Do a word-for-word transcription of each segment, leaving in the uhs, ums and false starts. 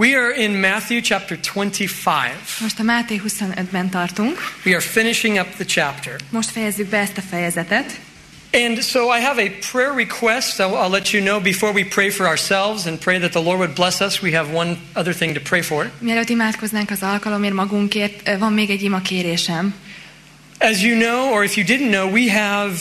We are in Matthew chapter twenty-five. Most a Máté huszonötben tartunk. We are finishing up the chapter. Most fejezzük be ezt a fejezetet. And so I have a prayer request. I'll, I'll let you know before we pray for ourselves and pray that the Lord would bless us. We have one other thing to pray for. Mielőtt imádkoznánk az alkalomért magunkért, van még egy ima kérésem. As you know, or if you didn't know, we have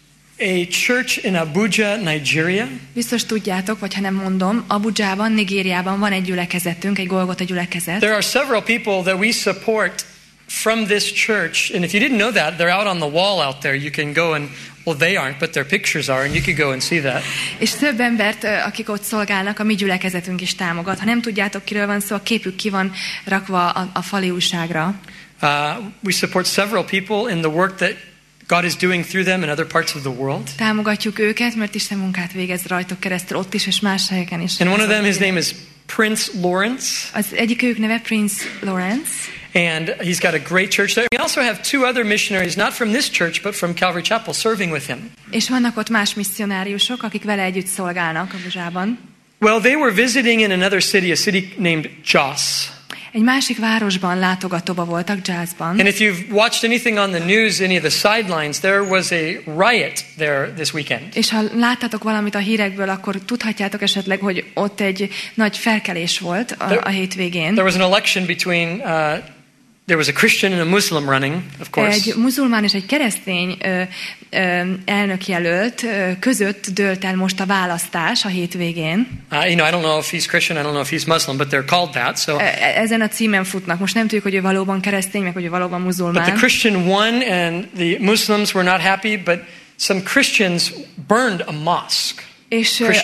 a church in Abuja, Nigeria. Biztos tudjátok, vagy ha nem mondom, Abujában, Nigériában van egy gyülekezetünk, egy Golgota gyülekezet. There are several people that we support from this church, and if you didn't know that, they're out on the wall out there. You can go and, well, they aren't, but their pictures are, and you can go and see that. És több embert, akik ott szolgálnak, a mi gyülekezetünk is támogat. Ha nem tudjátok, kiről van szó, a képük ki van rakva a, a fali újságra. Uh, we support several people in the work that God is doing through them in other parts of the world. Támogatjuk őket, mert Isten munkát végez rajtuk keresztül ott is, és más helyeken is. And one of them, his name is Prince Lawrence. Az egyik ők neve Prince Lawrence. And he's got a great church there. We also have two other missionaries, not from this church, but from Calvary Chapel, serving with him. És vannak ott más misszionáriusok, akik vele együtt szolgálnak Abujában. Well, they were visiting in another city, a city named Jos. Egy másik városban látogatóba voltak, Jazzban. And if you've watched anything on the news, any of the sidelines, there was a riot there this weekend. És ha láttatok valamit a hírekből, akkor tudhatjátok esetleg, hogy ott egy nagy felkelés volt a, there, a hétvégén. There was an election between uh, there was a Christian and a Muslim running, of course. Egy muzulmán és egy keresztény ö, ö, elnökjelölt ö, között dőlt el most a választás a hétvégén. Uh, you know, I don't know if he's Christian, I don't know if he's Muslim, but they're called that. So. Ezen a címen futnak. Most nem tudjuk, hogy ő valóban keresztény, meg hogy ő valóban muzulmán. But the Christian won, and the Muslims were not happy, but some Christians burned a mosque. És uh,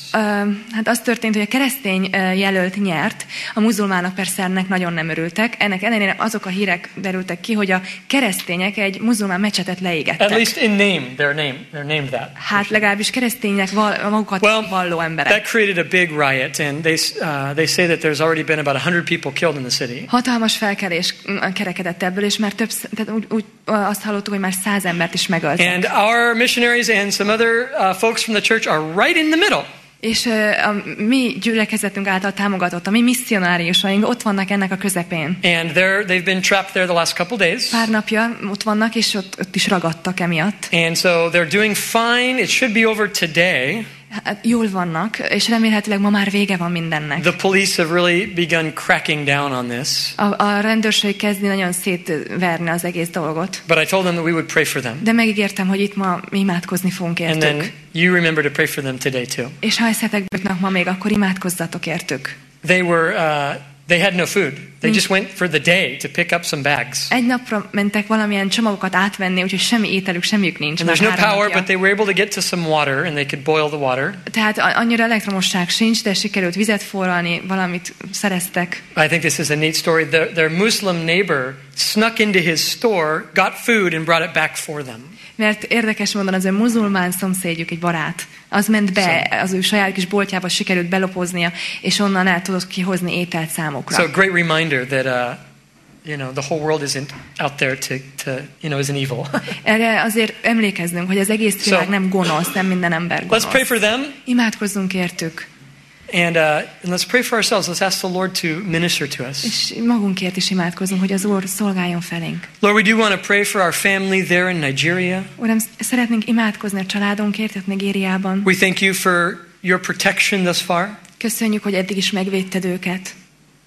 hát az történt, hogy a keresztény uh, jelölt nyert, a muzulmánok persze ennek nagyon nem örültek. Ennek ellenére azok a hírek derültek ki, hogy a keresztények egy muzulmán mecsetet leégettek. At least in name, they're named, they're named that. Hát legalábbis kereszténynek val- magukat well, valló emberek. That created a big riot, and they uh, they say that there's already been about a hundred people killed in the city. Hatalmas felkelés kerekedett ebből, és már több, tehát úgy, úgy azt hallottuk, hogy már száz embert is megöltek. And our missionaries and some other uh, folks from the church are right in the middle. És uh, a mi gyülekezetünk által támogatott, a mi misszionáriusaink ott vannak ennek a közepén. And they're, they've been trapped there the last couple days. Pár napja ott vannak, és ott, ott is ragadtak emiatt. And so they're doing fine. It should be over today. Hát jól vannak, és remélhetőleg ma már vége van mindennek. The police have really begun cracking down on this. A, a rendőrség kezdi nagyon szétverni az egész dolgot. But I told them that we would pray for them. De megígértem, hogy itt ma mi imádkozni fogunk értük. And then you remember to pray for them today too. És ha eszetekbe jutnak ma még, akkor imádkozzatok értük. They were uh, they had no food. They just went for the day to pick up some bags. Egy napra mentek valamilyen csomagokat átvenni, úgyhogy semmi ételük, semmiük nincs. And there's no power, but they were able to get to some water and they could boil the water. Tehát annyira elektromosság sincs, de sikerült vizet forralni, valamit szereztek. I think this is a neat story. Their, their Muslim neighbor snuck into his store, got food and brought it back for them. Mert érdekes módon az ő muzulmán szomszédjuk, egy barát, az ment be, az ő saját kis boltjába sikerült belopoznia, és onnan el tudott kihozni ételt számukra. So a great reminder that uh, you know, the whole world isn't out there to, to you know, isn't evil. Erre azért emlékeznünk, hogy az egész világ so, nem gonosz, nem minden ember gonosz. Let's pray for them. Imádkozzunk értük. And, uh, and let's pray for ourselves. Let's ask the Lord to minister to us. És magunkért is imádkozunk, hogy az Úr szolgáljon felénk. Lord, we do want to pray for our family there in Nigeria. Uram, szeretnénk imádkozni a családunkért, ott Nigériában. We thank you for your protection thus far. Köszönjük, hogy eddig is megvédted őket.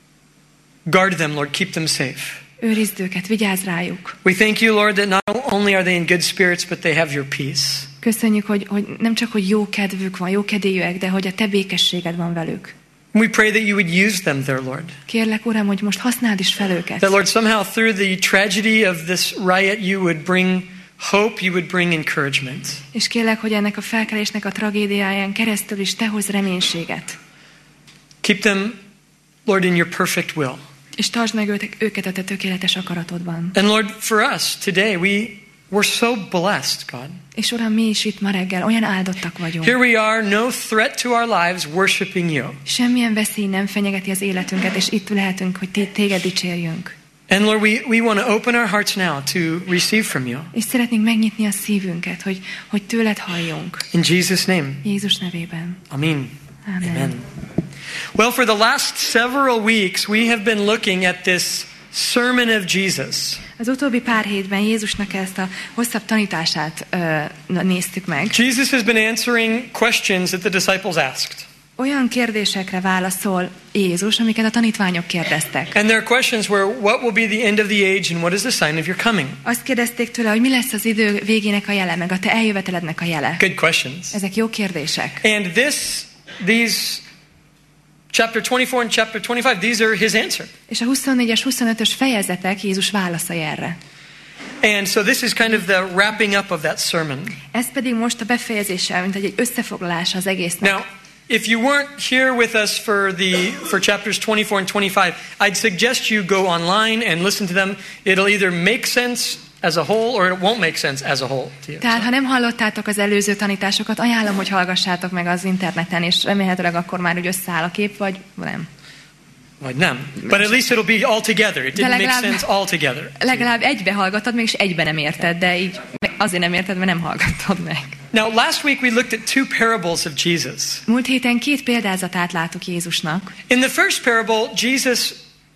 Guard them, Lord. Keep them safe. Őrizd őket, vigyázz rájuk. We thank you, Lord, that not only are they in good spirits, but they have your peace. Köszönjük, hogy, hogy nem csak, hogy jó kedvük van, jó kedélyűek, de hogy a te békességed van velük. We pray that you would use them there, Lord. Kérlek, Uram, hogy most használd is fel őket. That, Lord, somehow through the tragedy of this riot, you would bring hope, you would bring encouragement. És kérlek, hogy ennek a felkelésnek a tragédiáján keresztül is te hozz reménységet. Keep them, Lord, in your perfect will. És tartsd meg őket a te tökéletes akaratodban. And Lord, for us today, we we're so blessed, God. És Uram, mi is itt ma reggel olyan áldottak vagyunk. Here we are, no threat to our lives, worshiping you. Semmilyen veszély nem fenyegeti az életünket, és itt lehetünk, hogy téged dicsérjünk. And Lord, we, we want to open our hearts now to receive from you. És szeretnénk megnyitni a szívünket, hogy, hogy tőled halljunk. In Jesus' name. Jézus nevében. Amen. Amen. Amen. Well, for the last several weeks, we have been looking at this sermon of Jesus. Az utóbbi pár hétben Jézusnak ezt a hosszabb tanítását uh, néztük meg. Jesus has been answering questions that the disciples asked. Olyan kérdésekre válaszol Jézus, amiket a tanítványok kérdeztek. And their questions were, what will be the end of the age and what is the sign of your coming? Azt kérdezték tőle, hogy mi lesz az idő végének a jele, meg a te eljövetelednek a jele. Good questions. Ezek jó kérdések. And this, these chapter twenty-four and chapter twenty-five, these are his answer. És a huszonnégyes, huszonötös fejezetek Jézus válaszai erre. And so this is kind of the wrapping up of that sermon. Ez pedig most a befejezése, mint egy összefoglalása az egésznek. Now, if you weren't here with us for the for chapters twenty-four and twenty-five, I'd suggest you go online and listen to them. It'll either make sense as a whole or it won't make sense as a whole to you. Tehát, ha nem hallottátok az előző tanításokat, ajánlom, hogy hallgassátok meg az interneten, és remélhetőleg akkor már úgy összeáll a kép, vagy nem. Vagy nem. But at least it'll be all together. It didn't make sense all together. Legalább egybe hallgattad meg, és egybe nem érted, de így azért nem érted, mert nem hallgattad meg. Now, last week we looked at two parables of Jesus. Múlt héten két példázatát láttuk Jézusnak. In the first parable, Jesus,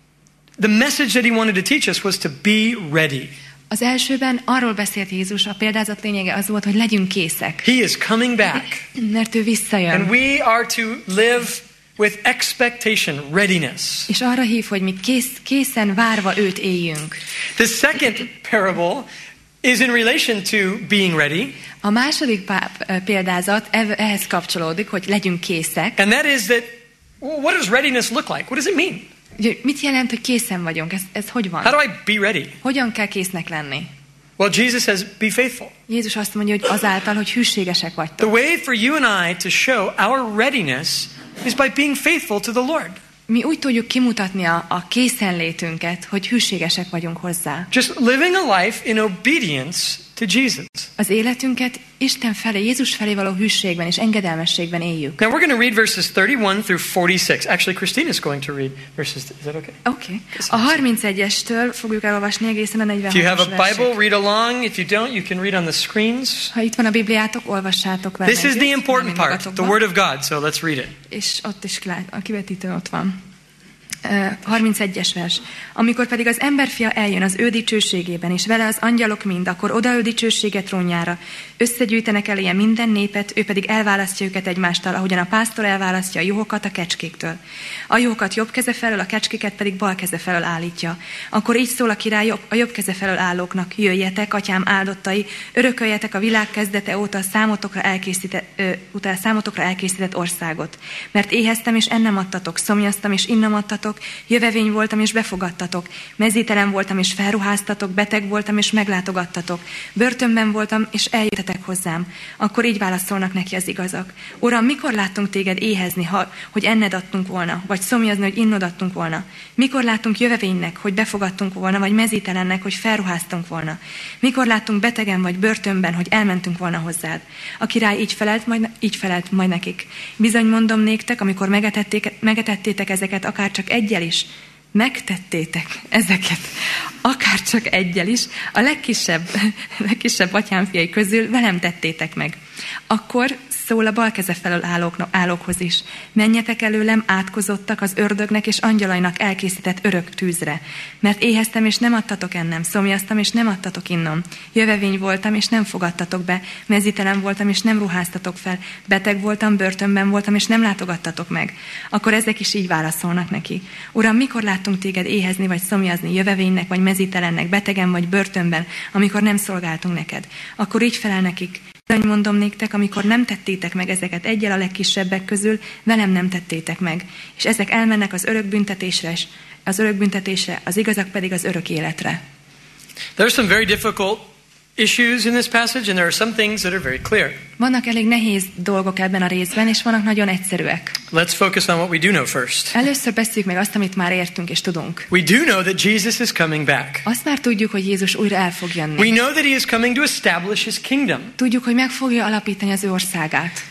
the message that he wanted to teach us was to be ready. Az elsőben arról beszélt Jézus, a példázat lényege az volt, hogy legyünk készek. He is coming back. Mert ő visszajön. And we are to live with expectation, readiness. És arra hív, hogy mi kész, készen várva őt éljünk. The second parable is in relation to being ready. A második példázat ehhez kapcsolódik, hogy legyünk készek. And that is that, what does readiness look like? What does it mean? Mit jelent, hogy készen vagyunk? Ez, ez hogy van? How do I be ready? Hogyan kell késznek lenni? Well, Jesus says, be faithful. Jézus azt mondja, hogy azáltal, hogy hűségesek vagytok. The way for you and I to show our readiness is by being faithful to the Lord. Mi úgy tudjuk kimutatni a, a készenlétünket, hogy hűségesek vagyunk hozzá. Just living a life in obedience to Jesus. Az életünket Isten felé, Jézus felé való hűségben és engedelmességben éljük. Now we're going to read verses thirty-one through forty-six. Actually, Christina's going to read verses. Is that okay? Okay. A harmincegyestől fogjuk elolvasni egészen a negyvenhatos If you have a Bible, read along. If you don't, you can read on the screens. Ha itt van a Bibliátok, olvassátok vele. This is the important part, the Word of God, so let's read it. És ott is a kivetítő ott van. Uh, harmincegyes vers. Amikor pedig az emberfia eljön az ő dicsőségében, és vele az angyalok mind, akkor odaül dicsősége trónjára. Összegyűjtenek eléje minden népet, ő pedig elválasztja őket egymástól, ahogyan a pásztor elválasztja a juhokat a kecskéktől. A juhokat jobb keze felől, a kecskéket pedig bal keze felől állítja. Akkor így szól a király a jobb keze felől állóknak: jöjjetek, atyám áldottai, örököljetek a világ kezdete óta a számotokra elkészített, ö, után számotokra elkészített országot. Mert éheztem, és ennem adtatok, szomjaztam, és innom adtatok, jövevény voltam, és befogadtatok, mezítelen voltam, és felruháztatok, beteg voltam, és meglátogattatok, börtönben voltam, és eljöttetek hozzám. Akkor így válaszolnak neki az igazak: Uram, mikor láttunk téged éhezni, ha, hogy enned adtunk volna, vagy szomjazni, hogy innod adtunk volna? Mikor láttunk jövevénynek, hogy befogadtunk volna, vagy mezítelennek, hogy felruháztunk volna? Mikor láttunk betegen vagy börtönben, hogy elmentünk volna hozzád? A király így felelt majd, így felelt majd nekik: bizony mondom néktek, amikor megetették, megetettétek ezeket, akár csak egyel is, megtettétek ezeket, akár csak egyel is, a legkisebb, legkisebb atyámfiai közül velem tettétek meg. Akkor szól a bal keze felől állók, állókhoz is: menjetek előlem, átkozottak az ördögnek és angyalainak elkészített örök tűzre. Mert éheztem, és nem adtatok ennem, szomjaztam, és nem adtatok innom. Jövevény voltam, és nem fogadtatok be, mezítelen voltam, és nem ruháztatok fel, beteg voltam, börtönben voltam, és nem látogattatok meg. Akkor ezek is így válaszolnak neki: Uram, mikor láttunk téged éhezni, vagy szomjazni, jövevénynek, vagy mezítelennek, betegen, vagy börtönben, amikor nem szolgáltunk neked? Akkor így felel nekik: bizony mondom néktek, amikor nem tettétek meg ezeket egyel a legkisebbek közül, velem nem tettétek meg. És ezek elmennek az örök büntetésre, az örök büntetésre, az igazak pedig az örök életre. There are some very difficult issues in this passage, and there are some things that are very clear. Vannak elég nehéz dolgok ebben a részben, és vannak nagyon egyszerűek. Let's focus on what we do know first. Először beszéljük meg azt, amit már értünk és tudunk. We do know that Jesus is coming back. Azt már tudjuk, hogy Jézus újra el fog jönni. We know that he is coming to establish his kingdom. Tudjuk, hogy meg fogja alapítani az ő országát.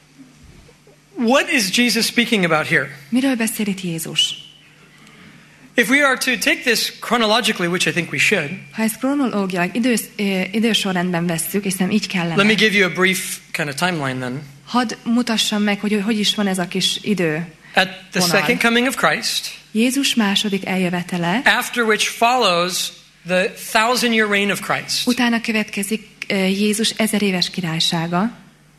What is Jesus speaking about here? Miről beszél itt Jézus? If we are to take this chronologically, which I think we should, ha ezt kronológiailag idős, idősorrendben vesszük, és szerintem így kellene. let me give you a brief kind of timeline then. Hadd mutassam meg, hogy hogy is van ez a kis idő. At the vonal. second coming of Christ, Jézus második eljövetele, after which follows the thousand year reign of Christ. utána következik uh, Jézus ezer éves királysága.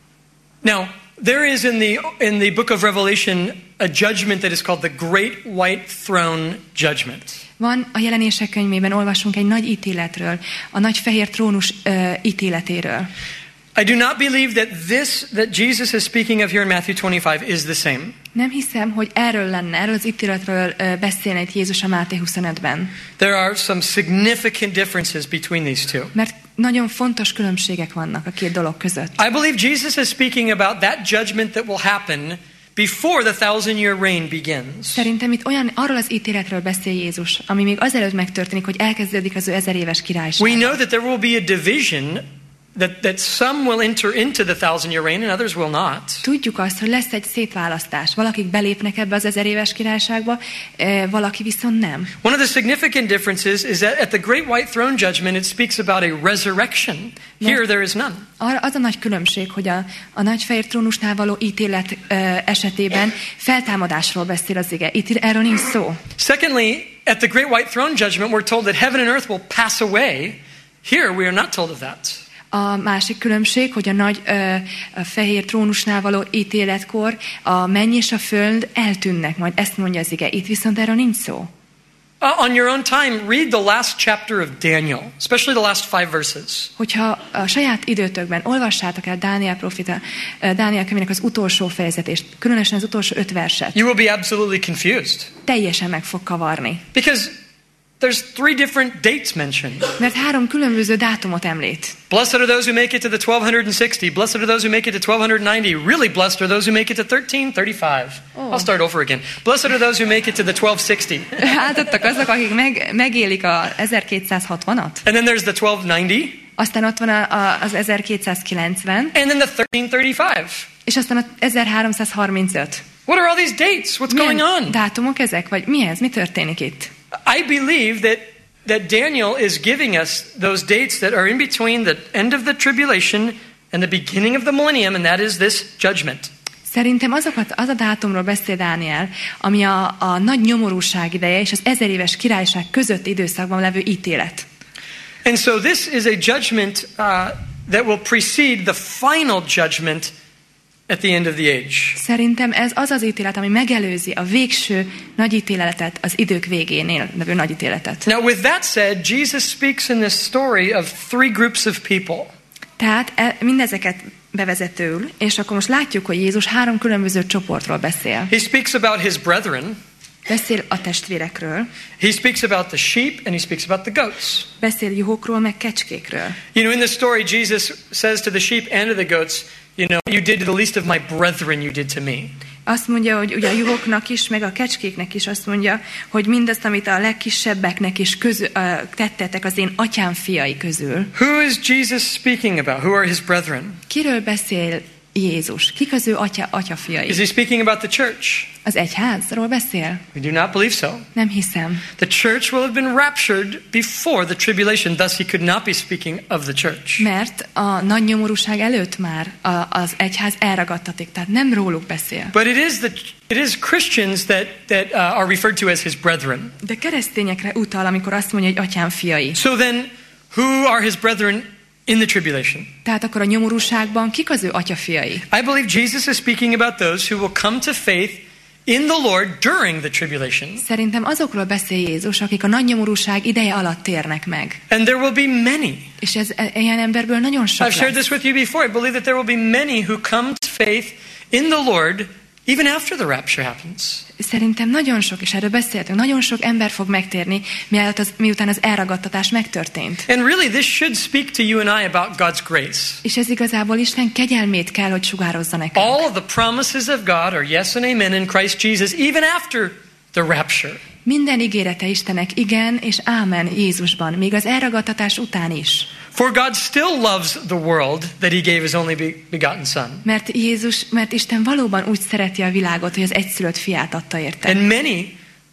Now, there is in the in the book of Revelation a judgment that is called the Great White Throne Judgment. Van a Jelenések könyvében, olvasunk egy nagy ítéletről, a nagy fehér trónus uh, ítéletéről. I do not believe that this that Jesus is speaking of here in Matthew twenty-five is the same. Nem hiszem, hogy erről lenne, erről az ítéletről uh, beszélne itt Jézus a Máté huszonötben. There are some significant differences between these two. Mert nagyon fontos különbségek vannak a két dolog között. I believe Jesus is speaking about that judgment that will happen before the thousand year reign begins. Szerintem itt olyan, arról az ítéletről beszél Jézus, ami még azelőtt megtörténik, hogy elkezdődik az ő ezer éves királyság. We know that there will be a division, that, that some will enter into the thousand year reign and others will not. Tudjuk azt, hogy lesz egy szétválasztás. Valakik belépnek ebbe az ezer éves királyságba, valaki viszont nem. One of the significant differences is that at the Great White Throne Judgment it speaks about a resurrection. Here there is none. Az a nagy különbség, hogy a, a nagy fehér trónusnál való ítélet uh, esetében feltámadásról beszél az ige. Itt erről nincs szó. Secondly, at the Great White Throne Judgment we're told that heaven and earth will pass away. Here we are not told of that. A másik különbség, hogy a nagy ö, a fehér trónusnál való ítéletkor a menny és a föld eltűnnek, majd ezt mondja az ige. Itt viszont erről nincs szó. Uh, on your own time, read the last chapter of Daniel, especially the last five verses. Hogyha a saját időtökben olvassátok el Dániel profita, Dániel könyvének az utolsó fejezetést, különösen az utolsó öt verset, You will be absolutely confused. teljesen meg fog kavarni. Because there's three different dates mentioned. Mert három különböző dátumot említ. Blessed are those who make it to the twelve sixty. Blessed are those who make it to twelve ninety. Really blessed are those who make it to thirteen thirty-five. Oh. I'll start over again. Blessed are those who make it to the twelve sixty. Átadtak azok, akik meg, megélik a ezerkétszázhatvanat. And then there's the twelve ninety. Aztán ott van a, a, az ezerkétszázkilencven. And then the thirteen thirty-five. És aztán az ezerháromszázharmincöt. What are all these dates? What's going Milyen on? dátumok ezek? Vagy mi ez? Mi történik itt? I believe that that Daniel is giving us those dates that are in between the end of the tribulation and the beginning of the millennium, and that is this judgment. Szerintem azokat, az a dátumról beszél Dániel, ami a, a nagy nyomorúság ideje és az ezer éves királyság közötti időszakban levő ítélet. And so this is a judgment uh, that will precede the final judgment at the end of the age. Szerintem ez az az ítélet, ami megelőzi a végső nagy ítéletet, az idők végénél levő nagy ítéletet. Now with that said, Jesus speaks in this story of three groups of people. Tehát e, mindezeket bevezetőül, és akkor most látjuk, hogy Jézus három különböző csoportról beszél. He speaks about his brethren. Beszél a testvérekről. He speaks about the sheep and he speaks about the goats. Beszél juhokról, meg kecskékről. You know, in the story, Jesus says to the sheep and to the goats, you know, you did to the least of my brethren, you did to me. Azt mondja, hogy ugye a juhoknak is, meg a kecskéknek is azt mondja, hogy mindazt, amit a legkisebbeknek is közül, uh, tettetek az én atyám fiai közül. Who is Jesus speaking about? Who are his brethren? Kiről beszél Jézus? Kik az ő atya, atyafiai? Is he speaking about the church? Az egyházról beszél? We do not believe so. Nem hiszem. The church will have been raptured before the tribulation, thus he could not be speaking of the church. Mert a nagy nyomorúság előtt már a, az egyház elragadtatik, tehát nem róluk beszél. But it is the it is Christians that that uh, are referred to as his brethren. De keresztényekre utal, amikor azt mondja, hogy atyám fiai. So then, who are his brethren in the tribulation? Tehát akkor a nyomorúságban kik az ő atyafiai? I believe Jesus is speaking about those who will come to faith in the Lord during the tribulation. Szerintem azokról beszél Jézus, akik a nagy nyomorúság ideje alatt térnek meg. And there will be many. És ez ilyen emberből nagyon sok I've shared lesz. this with you before. I believe that there will be many who come to faith in the Lord even after the rapture happens. Szerintem nagyon sok, és erről beszéltünk, nagyon sok ember fog megtérni, mielőtt az, miután az elragadtatás megtörtént. And really this should speak to you and I about God's grace. És ez igazából Isten kegyelmét kell, hogy sugározza nekünk. All of the promises of God are yes and amen in Christ Jesus even after the rapture. Minden ígérete Istennek igen és ámen Jézusban, még az elragadtatás után is. For God still loves the world that he gave his only begotten son. Mert Jézus, mert Isten valóban úgy szereti a világot, hogy az egyszülött fiát adta érte. And many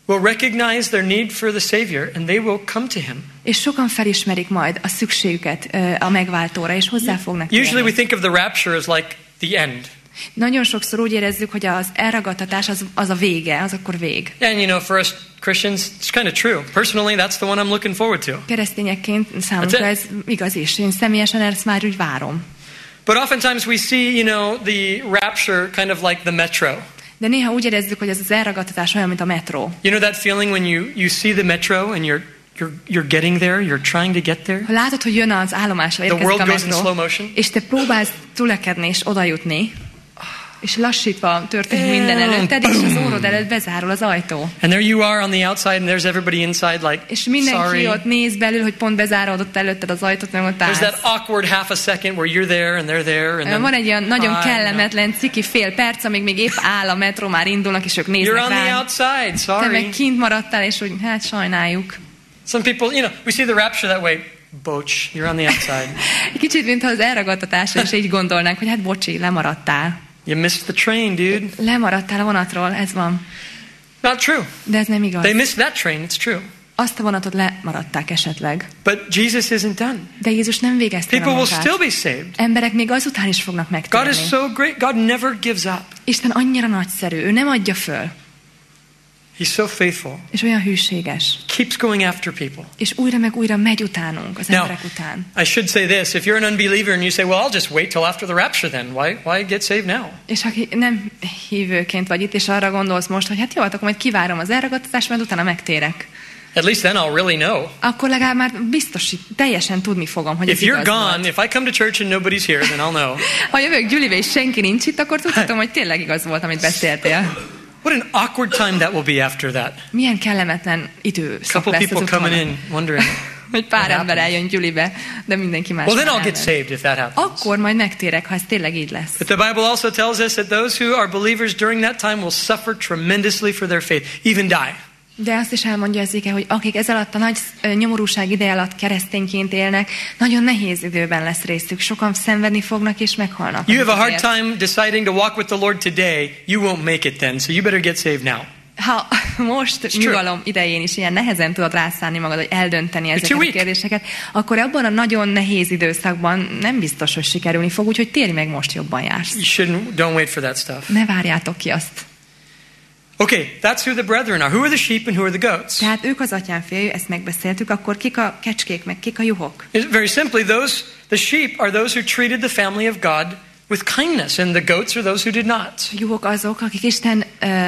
will recognize their need for the Savior, and they will come to him. És sokan felismerik majd a szükségüket a megváltóra, és hozzá fognak térni. Usually we think of the rapture as like the end. Nagyon sokszor úgy érezzük, hogy az elragadtatás az, az a vége, az akkor vég. And you know, for us Christians, it's kind of true. Personally, that's the one I'm looking forward to. Keresztényekként számunkra ez igaz is. Én személyesen ezt már úgy várom. But oftentimes we see, you know, the rapture kind of like the metro. De néha úgy érezzük, hogy ez az elragadtatás olyan, mint a metró. You know that feeling when you, you see the metro and you're You're, you're getting there, you're trying to get there. Ha látod, hogy jön az állomásra, érkezik a metró, és te próbálsz túlekedni és oda jutni, és lassítva történik minden előtted, és az órod előtt bezárul az ajtó. And there you are on the outside, and there's everybody inside like, és mindenki sorry. ott néz belül, hogy pont bezáródott előtted az ajtót, meg ott állsz. There's that awkward half a second where you're there and they're there. And then, van egy olyan nagyon kellemetlen, ciki fél perc, amíg még épp áll a metró, már indulnak, és ők néznek rád. You're on the outside, sorry. Te meg kint maradtál, és úgy, hát sajnáljuk. Some people, you know, we see the rapture that way. Bocs, you're on the outside. Kicsit, mintha az elragadtatásra is így gondolnánk, hogy hát bocsi, lemaradtál. You missed the train, dude. Lemaradtál a vonatról, ez van. Not true. De ez nem igaz. They missed that train, it's true. Azt a vonatot lemaradták esetleg. But Jesus isn't done. De Jézus nem végezte People a will munkát. still be saved. Emberek még azután is fognak megtérni. God is so great. God never gives up. Isten annyira nagyszerű, ő nem adja föl. He's so faithful. És olyan hűséges. Keeps going after people. És újra meg újra megy utánunk, az Now, emberek után. I should say this. If you're an unbeliever and you say, well, I'll just wait till after the rapture then. Why, why get saved now? És aki nem hívőként vagy itt, és arra gondolsz most, hogy hát jó, akkor majd kivárom az elragadtatást, majd utána megtérek. At least then I'll really know. Akkor legalább már biztos, teljesen tudni fogom, hogy if ez igaz you're gone, volt. if I come to church and nobody's here, then I'll know. Ha jövök Gyülibe és senki nincs itt, akkor tudhatom, hogy tényleg igaz volt, amit beszéltél. What an awkward time that will be after that. Milyen kellemetlen időszak Couple lesz people az coming utána. in wondering. Hogy pár ember eljön Gyülibe, de mindenki más. Well, then I'll elmegy. get saved if that happens. Akkor majd megtérek, ha ez tényleg így lesz. But the Bible also tells us that those who are believers during that time will suffer tremendously for their faith, even die. De azt is elmondja az ige, hogy akik ez alatt a nagy nyomorúság ideje alatt keresztényként élnek, nagyon nehéz időben lesz részük. Sokan szenvedni fognak és meghalnak. You have a hard time deciding to walk with the Lord today, you won't make it then, so you better get saved now. Ha most nyugalom idején is ilyen nehezen tudod rászánni magad, hogy eldönteni ezeket a kérdéseket, akkor abban a nagyon nehéz időszakban nem biztos, hogy sikerülni fog, úgyhogy térj meg, most jobban jársz. You shouldn't, don't wait for that stuff. Ne várjátok ki azt. Okay, that's who the brethren are. Who are the sheep and who are the goats? Tehát ők az atyánfiai, ezt megbeszéltük, akkor kik a kecskék, meg kik a juhok? Very simply, those the sheep are those who treated the family of God with kindness, and the goats are those who did not. A juhok azok, akik Isten uh,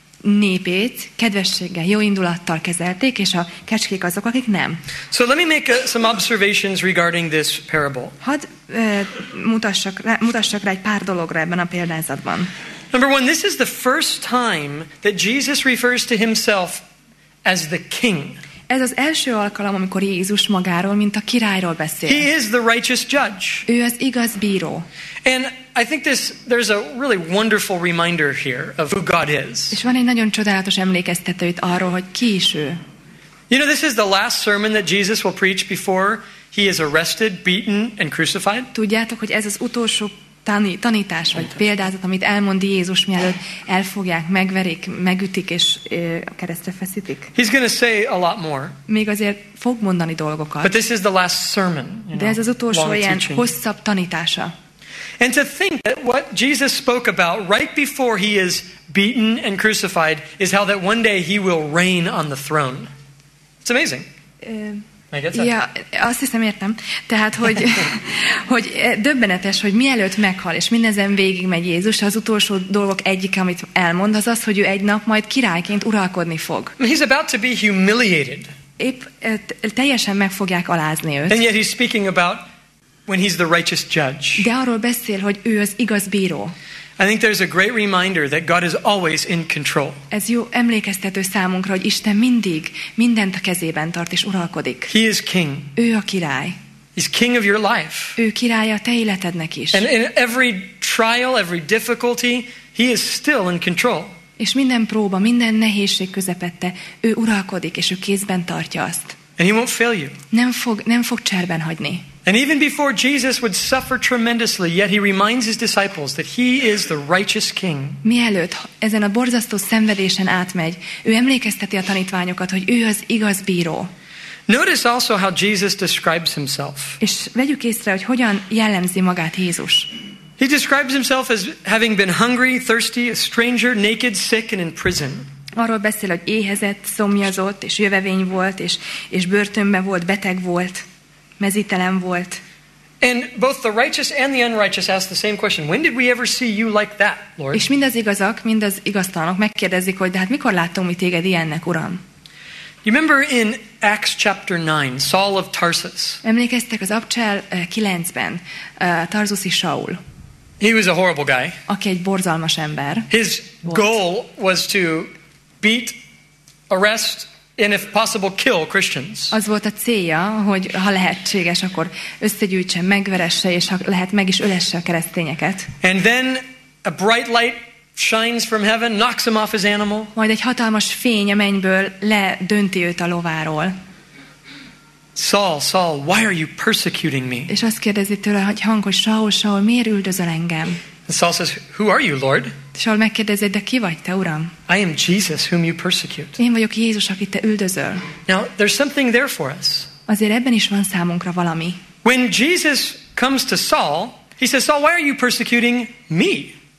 népét kedvességgel, jó indulattal kezelték, és a kecskék azok, akik nem. So let me make a, some observations regarding this parable. Hadd uh, mutassak, rá, mutassak rá egy pár dologra ebben a példázatban. Number one, this is the first time that Jesus refers to himself as the king. Ez az első alkalom, amikor Jézus magáról, mint a királyról beszél. He is the righteous judge. Ő az igaz bíró. And I think this there's a really wonderful reminder here of who God is. És van egy nagyon csodálatos emlékeztető itt arról, hogy ki is ő. You know, this is the last sermon that Jesus will preach before he is arrested, beaten and crucified. Tudjátok, hogy ez az utolsó Tani, tanítás vagy példázat, amit elmond Jézus, mielőtt elfogják, megverik, megütik és ö, keresztre feszítik. He's going to say a lot more. Még azért fog mondani dolgokat. But this is the last sermon. You know, de ez az utolsó ilyen teaching. hosszabb tanítása. And to think that what Jesus spoke about right before he is beaten and crucified is how that one day he will reign on the throne. It's amazing. Uh, Ja, azt hiszem értem. Tehát, hogy, hogy döbbenetes, hogy mielőtt meghal, és mindezen végig megy Jézus, az utolsó dolgok egyik, amit elmond, az az, hogy ő egy nap majd királyként uralkodni fog. He's about to be humiliated. Épp teljesen meg fogják alázni őt. And yet he's speaking about when he's the righteous judge. De arról beszél, hogy ő az igaz bíró. I think there's a great reminder that God is always in control. Ez jó emlékeztető számunkra, hogy Isten mindig mindent a kezében tart és uralkodik. He is king. Ő a király. He's king of your life. Ő királya a te életednek is. And in every trial, every difficulty, he is still in control. És minden próba, minden nehézség közepette, ő uralkodik, és ő kézben tartja azt. And he won't fail you. Nem fog, nem fog cserben hagyni. And even before Jesus would suffer tremendously, yet he reminds his disciples that he is the righteous king. Mielőtt ezen a borzasztó szenvedésen átmegy, ő emlékezteti a tanítványokat, hogy ő az igaz bíró. Notice also how Jesus describes himself. És vegyük észre, hogy hogyan jellemzi magát Jézus. He describes himself as having been hungry, thirsty, a stranger, naked, sick, and in prison. Arról beszél, hogy éhezett, szomjazott, és jövevény volt, és, és börtönben volt, beteg volt, mezítelen volt. And both the righteous and the unrighteous ask the same question. When did we ever see you like that, Lord? És mind az igazak, mind az igaztalanok megkérdezik, hogy de hát mikor láttunk mi téged ilyennek, Uram? You remember in Acts chapter nine, Saul of Tarsus. Emlékeztek az Abcsel kilencben, uh, Tarzusi Saul. He was a horrible guy. Aki egy borzalmas ember. His volt. goal was to beat, arrest, and if possible kill Christians. Az volt a célja, hogy ha lehetséges, akkor összegyűjtse, megveresse, és ha lehet, meg is ölesse a keresztényeket. And then a bright light shines from heaven, knocks him off his animal. Majd egy hatalmas fény a mennyből ledönti őt a lováról. Saul, Saul, why are you persecuting me? És azt kérdezi tőle, hogy hang, hogy Saul, Saul, miért üldözöl engem? And Saul says, who are you, Lord? Saul megkérdezi, de ki vagy te, Uram? I am Jesus whom you persecute. Én vagyok Jézus, akit te üldözöl. Now, there's something there for us. Azért ebben is van számunkra valami. When Jesus comes to Saul, he says, Saul, why are you persecuting me?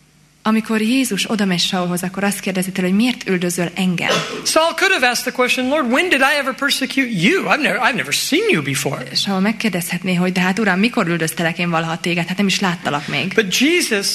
Amikor Jézus oda megy Saulhoz, akkor azt kérdezi tőle, hogy miért üldözöl engem? Saul could have asked the question, Lord, when did I ever persecute you? I've never, I've never seen you before. Saul megkérdezhetné, hogy de hát Uram, mikor üldöztelek én valaha téged? Hát nem is láttalak még. But Jesus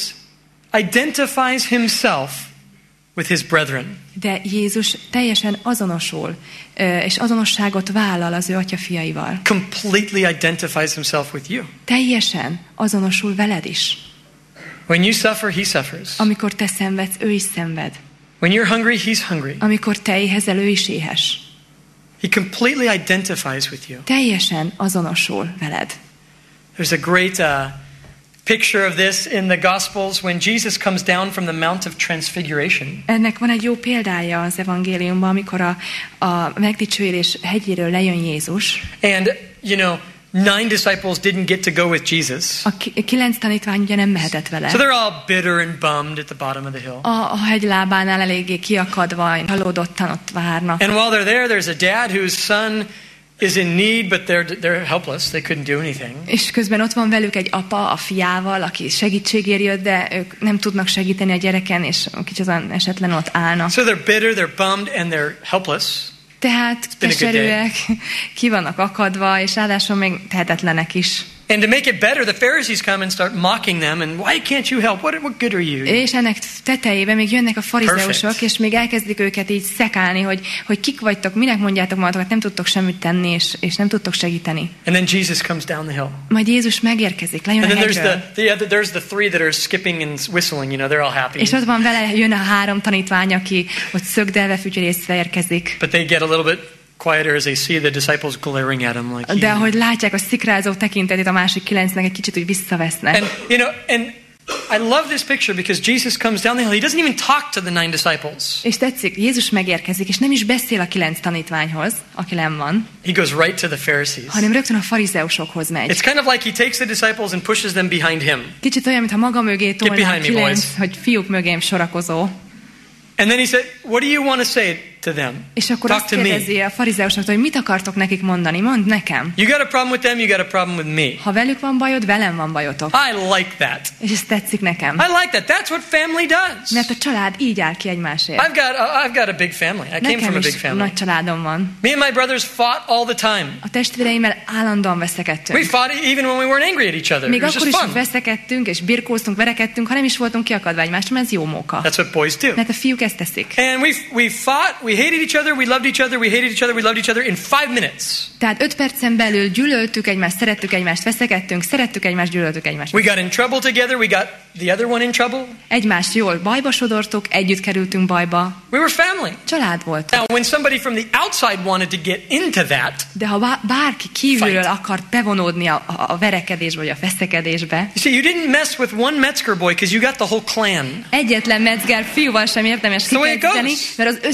identifies himself with his brethren. De Jézus teljesen azonosul, és azonosságot vállal az ő atyafiaival. Completely identifies himself with you. Teljesen azonosul veled is. When you suffer, he suffers. Amikor te szenvedsz, ő is szenved. When you're hungry, he's hungry. Amikor te éhezel, ő is éhes. He completely identifies with you. Teljesen azonosul veled. There's a great uh, picture of this in the Gospels when Jesus comes down from the Mount of Transfiguration. Ennek van egy jó példája az evangéliumban, amikor a, a megdicsőülés hegyéről lejön Jézus. And, you know, nine disciples didn't get to go with Jesus. A kilenc tanítvány ugye nem mehetett vele. So they're all bitter and bummed at the bottom of the hill. A, a hegylábánál eléggé kiakadva, csalódottan ott várnak. And while they're there, there's a dad whose son is in need, but they're they're helpless. They couldn't do anything. És közben ott van velük egy apa a fiával, aki segítségért jött, de ők nem tudnak segíteni a gyereken, és kicsit olyan esetlen ott állnak. So they're bitter, they're bummed, and they're helpless. Tehát keserűek, ki vannak akadva, és ráadásul még tehetetlenek is. And to make it better, the Pharisees come and start mocking them, and why can't you help? What, what good are you? És ennek tetejében még jönnek a farizeusok, Perfect. és még elkezdik őket így szekálni, hogy, hogy kik vagytok, minek mondjátok magatokat, nem tudtok semmit tenni, és, és nem tudtok segíteni. And then Jesus comes down the hill. Majd Jézus megérkezik, lejön And a then there's hegyről. the, the other, there's the three that are skipping and whistling. You know, they're all happy. És ott van vele, jön a három tanítvány, aki ott szögdelve fütyörészve érkezik. But they get a little bit quieter as they see the disciples glaring at him like. De ahogy látják a szikrázó tekintetét a másik kilencnek, egy kicsit úgy visszavesznek. And you know, and I love this picture because Jesus comes down the hill. He doesn't even talk to the nine disciples. És tetszik, Jézus megérkezik, és nem is beszél a kilenc tanítványhoz, aki len van, He goes right to the Pharisees. hanem rögtön a farizeusokhoz megy. It's kind of like he takes the disciples and pushes them behind him. Kicsit olyan, mintha maga mögé tolná a behind me, kilenc, boys. hogy fiúk mögém sorakozó. And then he said, what do you want to say to them? És akkor Talk azt to me. kérdezi a farizeusoktól, hogy mit akartok nekik mondani? Mondd nekem. You got a problem with them, you got a problem with me. Ha velük van bajod, velem van bajotok. I like that. És ez tetszik nekem. I like that. That's what family does. Mert a család így áll ki egymásért. I've got a, I've got a big family. I came from Nekem a big is family. nagy családom van. Me and my brothers fought all the time. A testvéreimmel állandóan We veszekedtünk. fought even when we weren't angry at each other. Még It was akkor just is fun. veszekedtünk, és birkóztunk, verekedtünk, ha nem is voltunk kiakadva egymást, mert ez jó móka. That's what boys do. Mert a fiúk ezt teszik. And we we fought, we hated each other, we loved each other, we hated each other, we loved each other in five minutes. Tehát öt percen belül gyűlöltük egymást, szerettük egymást, veszekedtünk, szerettük egymást, gyűlöltük egymást. We got in trouble together, we got the other one in trouble. Egymást jól bajba sodortuk, együtt kerültünk bajba. We were family. Család volt. Now, when somebody from the outside wanted to get into that, De ha bá- bárki kívülről Fight. akart bevonódni a, a, a verekedésbe, vagy a veszekedésbe, you see, you didn't mess with one Metzger boy because you got the whole clan. egyetlen Metzger fiúval sem érdemes the way it kikezdeni, goes. mert az összes többi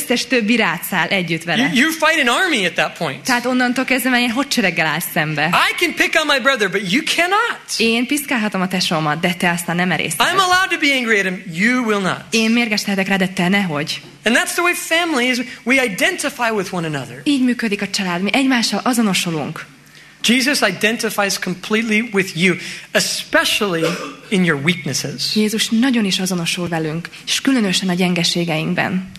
többi rád száll együtt vele. You, you fight an army at that point. Tehát onnantól kezdve már ilyen hadsereggel állsz szembe. I can pick on my brother, but you cannot. Én piszkálhatom a tesómat, de te aztán nem merészel. I'm allowed to be angry at him. You will not. Én mérges lehetek rá, de te nehogy. And that's the way family is. We identify with one another. Így működik a család. Mi egymással azonosulunk. Jesus identifies completely with you, especially in your weaknesses. Jézus nagyon is azonosul velünk, és különösen a gyengeségeinkben.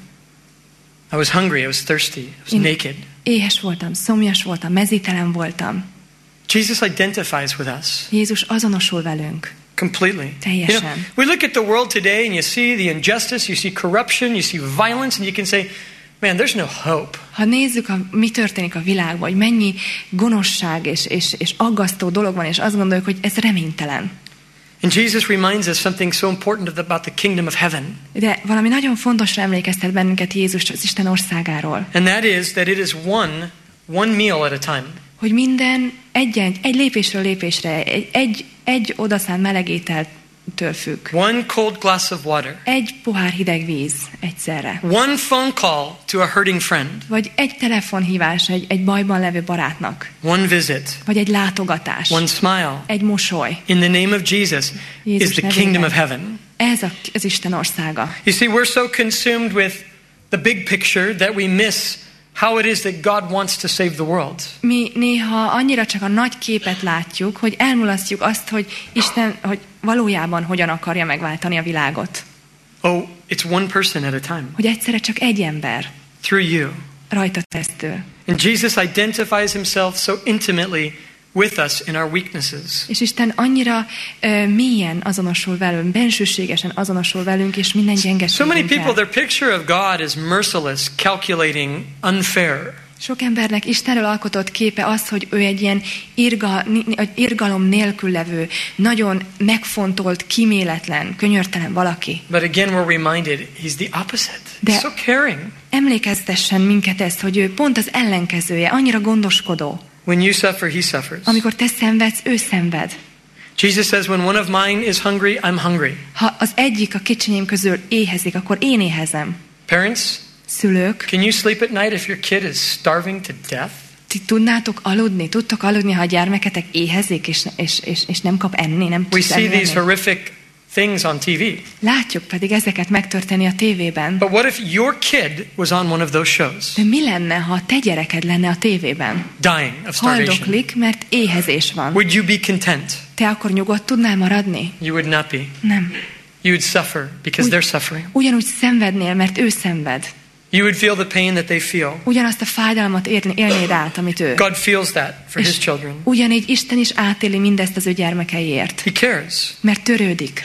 I was hungry, I was thirsty, I was Én naked. éhes voltam, szomjas voltam, mezítelen voltam. Jesus identifies with us. Jézus azonosul velünk. Completely. Teljesen. You know, we look at the world today and you see the injustice, you see corruption, you see violence, and you can say, man, there's no hope. Ha nézzük, a, mi történik a világban, hogy mennyi gonoszság és, és, és aggasztó dolog van, és azt gondoljuk, hogy ez reménytelen. And Jesus reminds us something so important about the kingdom of heaven. De valami nagyon fontosra emlékeztet bennünket Jézus az Isten országáról. And that is that it is one, one meal at a time. Hogy minden egy, egy lépésről lépésre, egy, egy, egy odaszánt meleg ételtől függ. One cold glass of water. Egy pohár hideg víz egyszerre. One phone call to a hurting friend. Vagy egy telefonhívás egy, egy bajban levő barátnak. One visit. Vagy egy látogatás. One smile. Egy mosoly. In the name of Jesus Jézus is the nevében. kingdom of heaven. Ez a, az Isten országa. You see, we're so consumed with the big picture that we miss how it is that God wants to save the world. Mi néha annyira csak a nagy képet látjuk, hogy elmulasztjuk azt, hogy Isten, hogy valójában hogyan akarja megváltani a világot. Oh, it's one person at a time. Hogy egyszerre csak egy ember. Through you. Rajta keresztül. And Jesus identifies himself so intimately with us in our weaknesses. És Isten annyira uh, mélyen azonosul velünk, bensőségesen azonosul velünk, és minden So many people, gyengeségünkkel. their picture of God is merciless, calculating, unfair. Sok embernek Istenről alkotott képe az, hogy ő egy ilyen irga, irgalom nélkül levő, nagyon megfontolt, kíméletlen, könyörtelen valaki. But again, we're reminded he's the opposite. De- He's so caring. Emlékeztessen minket ezt, hogy ő pont az ellenkezője, annyira gondoskodó. When you suffer, he suffers. Amikor te szenvedsz, ő szenved. Jesus says, when one of mine is hungry, I'm hungry. Ha az egyik a kicsinyém közül éhezik, akkor én éhezem. Parents, Szülők, can you sleep at night if your kid is starving to death? ti tudnátok aludni? Tudtok aludni, ha a gyermeketek éhezik, és, és, és, és nem kap enni, nem We tud see these enni? horrific things on T V. Látjuk pedig ezeket megtörténni a tévében. But what if your kid was on one of those shows, De mi lenne, ha a te gyereked lenne a tévében? dying of starvation? Haldoklik, mert éhezés van. Would you be content? Te akkor nyugodt tudnál maradni? You would not be. Nem. You would suffer because Úgy- they're suffering. Ugyanúgy szenvednél, mert ő szenved. You would feel the pain that they feel. Ugyanazt a fájdalmat érni, élnéd át, amit ő. God feels that for his És children. ugyanígy Isten is átéli mindezt az ő gyermekeiért. He cares. Mert törődik.